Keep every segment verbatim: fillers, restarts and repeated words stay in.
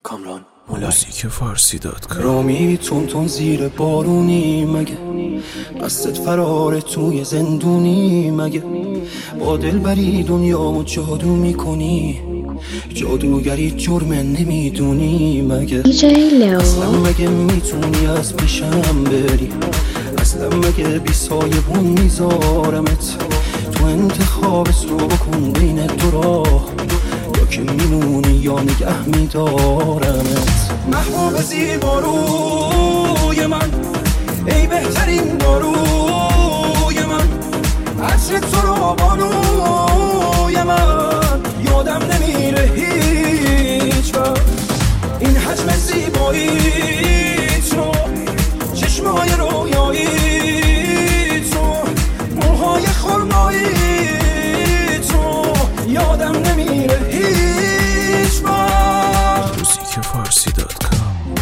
کامران موسیقی فارسی دات کام. رامی تون تون زیر بارونی مگه قصد فرار توی زندونی مگه با دل بری دنیا جادو میکنی جادوگری جرم نمیدونی مگه اصلا مگه میتونی از پیشم بری اصلا مگه بی سایبون میذارمت تو انتخاب رو بکن بین دو راه یا که میمونی یا نگه میدارمت محبوب زیباروی من ای بهترین داروی من عطر تو رو بانوی من یادم نمیره هیچ وقت این حجم زیبایی تو چشمای رویایی تو موهای خرمایی تو یادم نمیره هیچ وقت موسیقی فارسی دات کام.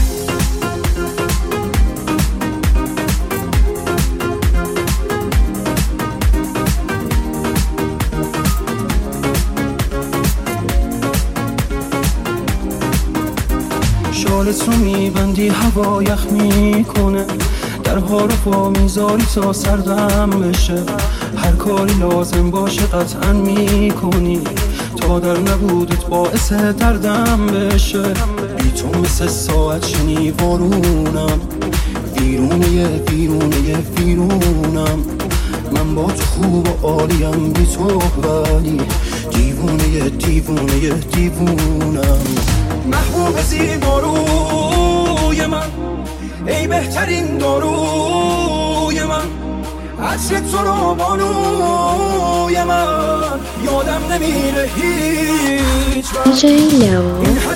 شالت رو میبندی هوا یخ میکنه درها رو پا میذاری تا سردم بشه هر کاری لازم باشه قطعا میکنی تا در نبودت باعث دردم بشه بی تو مثل ساعت شنی بارونم ویرونه ویرونه ویرونم من با تو خوب و عالیم بی تو ولی دیوونه دیوونه دیوونم محبوب زیباروی من ای بهترین داروی من عطر تو رو بانوی من یادم نمیره هیچ وقت این